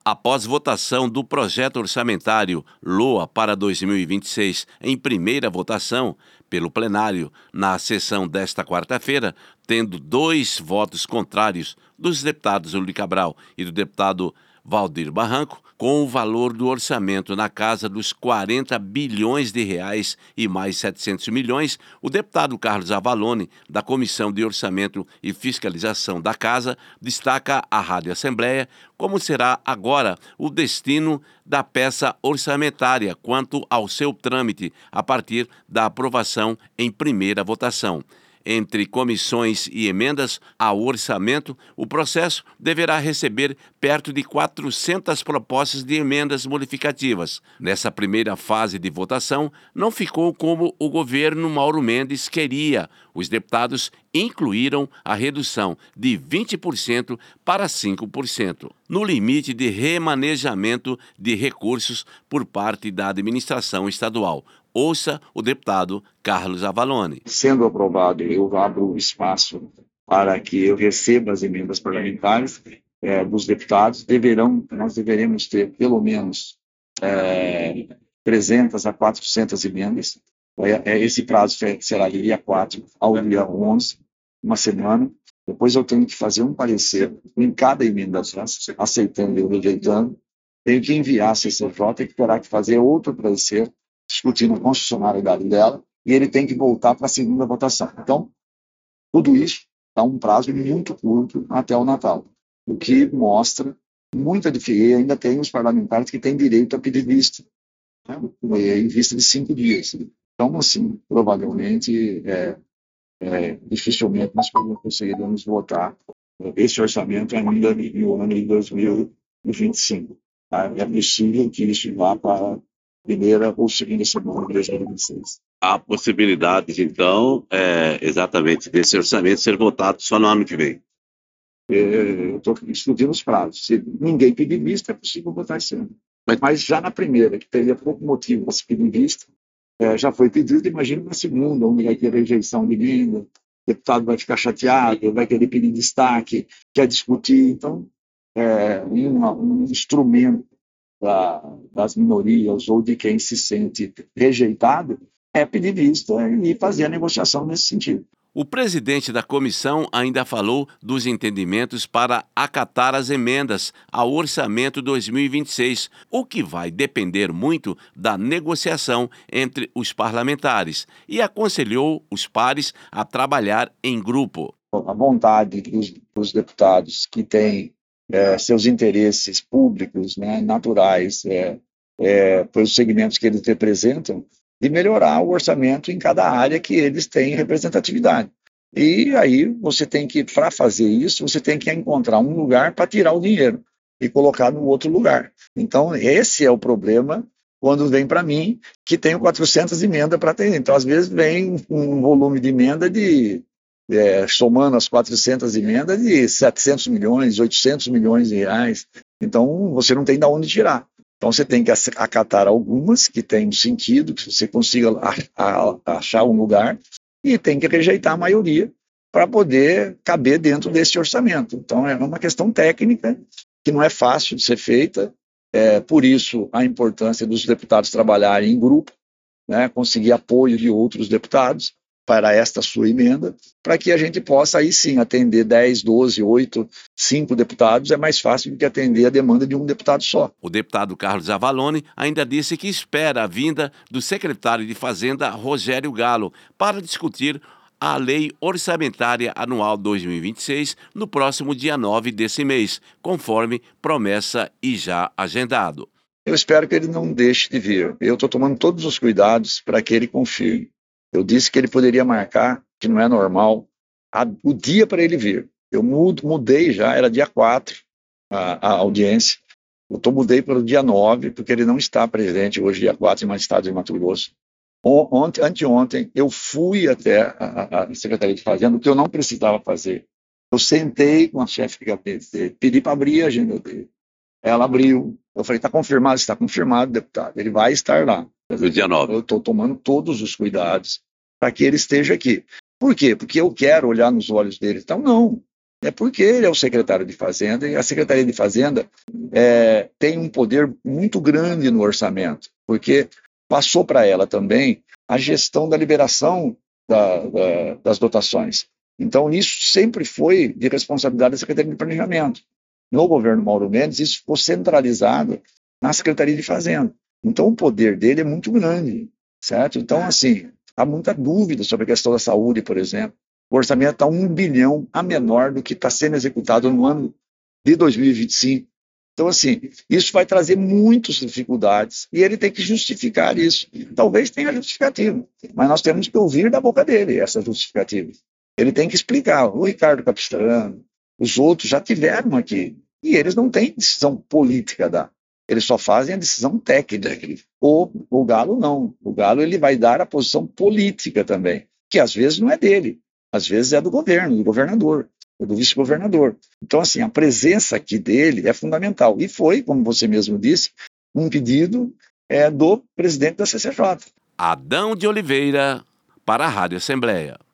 Após votação do projeto orçamentário LOA para 2026 em primeira votação pelo plenário na sessão desta quarta-feira, tendo 2 votos contrários dos deputados Uli Cabral e do deputado Valdir Barranco, com o valor do orçamento na casa dos 40 bilhões de reais e mais 700 milhões, o deputado Carlos Avalone, da Comissão de Orçamento e Fiscalização da Casa, destaca à Rádio Assembleia como será agora o destino da peça orçamentária quanto ao seu trâmite a partir da aprovação em primeira votação. Entre comissões e emendas ao orçamento, o processo deverá receber perto de 400 propostas de emendas modificativas. Nessa primeira fase de votação, não ficou como o governo Mauro Mendes queria. Os deputados incluíram a redução de 20% para 5%, no limite de remanejamento de recursos por parte da administração estadual. Ouça o deputado Carlos Avalone. Sendo aprovado, eu abro espaço para que eu receba as emendas parlamentares dos deputados. Nós deveremos ter pelo menos 300 a 400 emendas. Esse prazo será de dia 4 ao dia 11, uma semana. Depois eu tenho que fazer um parecer em cada emenda, aceitando e rejeitando. Tenho que enviar a CCJ, que terá que fazer outro parecer, discutindo a constitucionalidade dela, e ele tem que voltar para a segunda votação. Então, tudo isso dá um prazo muito curto até o Natal, o que mostra muita dificuldade. Ainda tem os parlamentares que têm direito a pedir vista, né, em vista de 5 dias. Então, assim, provavelmente, dificilmente nós conseguiremos votar esse orçamento ainda no ano de 2025. Tá? É possível que isso vá para primeira ou segunda semana de 2026. Há possibilidades, então, exatamente desse orçamento ser votado só no ano que vem? Eu estou estudando os prazos. Se ninguém pedir vista, é possível votar esse ano. Mas já na primeira, que teria pouco motivo para se pedir vista, já foi pedido, imagina na segunda, onde vai ter rejeição de emenda, o deputado vai ficar chateado, vai querer pedir destaque, quer discutir. Então, um instrumento das minorias ou de quem se sente rejeitado é pedir vista e fazer a negociação nesse sentido. O presidente da comissão ainda falou dos entendimentos para acatar as emendas ao orçamento 2026, o que vai depender muito da negociação entre os parlamentares, e aconselhou os pares a trabalhar em grupo. A vontade dos deputados que têm seus interesses públicos, né, naturais, pelos segmentos que eles representam, de melhorar o orçamento em cada área que eles têm representatividade. E aí você tem que, para fazer isso, você tem que encontrar um lugar para tirar o dinheiro e colocar no outro lugar. Então, esse é o problema quando vem para mim, que tenho 400 emendas para ter. Então, às vezes, vem um volume de emenda somando as 400 emendas de 700 milhões, 800 milhões de reais. Então, você não tem de onde tirar. Então, você tem que acatar algumas que têm sentido, que você consiga achar um lugar, e tem que rejeitar a maioria para poder caber dentro desse orçamento. Então, é uma questão técnica que não é fácil de ser feita. Por isso, a importância dos deputados trabalharem em grupo, né, conseguir apoio de outros deputados para esta sua emenda, para que a gente possa aí sim atender 10, 12, 8, 5 deputados. É mais fácil do que atender a demanda de um deputado só. O deputado Carlos Avalone ainda disse que espera a vinda do secretário de Fazenda, Rogério Galo, para discutir a Lei Orçamentária Anual 2026 no próximo dia 9 desse mês, conforme promessa e já agendado. Eu espero que ele não deixe de vir. Eu estou tomando todos os cuidados para que ele confirme. Eu disse que ele poderia marcar, que não é normal, o dia para ele vir. Eu mudei já, era dia 4 a audiência. Mudei para o dia 9, porque ele não está presente hoje, dia 4, em estado de Mato Grosso. Anteontem, eu fui até a Secretaria de Fazenda, o que eu não precisava fazer. Eu sentei com a chefe de gabinete, pedi para abrir a agenda dele. Ela abriu. Eu falei, está confirmado? Está confirmado, deputado. Ele vai estar lá. No dia 9. Eu estou tomando todos os cuidados para que ele esteja aqui. Por quê? Porque eu quero olhar nos olhos dele. Então, não. É porque ele é o secretário de Fazenda e a Secretaria de Fazenda tem um poder muito grande no orçamento, porque passou para ela também a gestão da liberação das dotações. Então, isso sempre foi de responsabilidade da Secretaria de Planejamento. No governo Mauro Mendes, isso ficou centralizado na Secretaria de Fazenda. Então, o poder dele é muito grande, certo? Então, assim, há muita dúvida sobre a questão da saúde, por exemplo. O orçamento está 1 bilhão a menor do que está sendo executado no ano de 2025. Então, assim, isso vai trazer muitas dificuldades e ele tem que justificar isso. Talvez tenha justificativa, mas nós temos que ouvir da boca dele essa justificativa. Ele tem que explicar. O Ricardo Capistrano, os outros já tiveram aqui e eles não têm decisão política eles só fazem a decisão técnica. O Galo não. O Galo ele vai dar a posição política também, que às vezes não é dele, às vezes é do governo, do governador, do vice-governador. Então, assim, a presença aqui dele é fundamental. E foi, como você mesmo disse, um pedido do presidente da CCJ. Adão de Oliveira, para a Rádio Assembleia.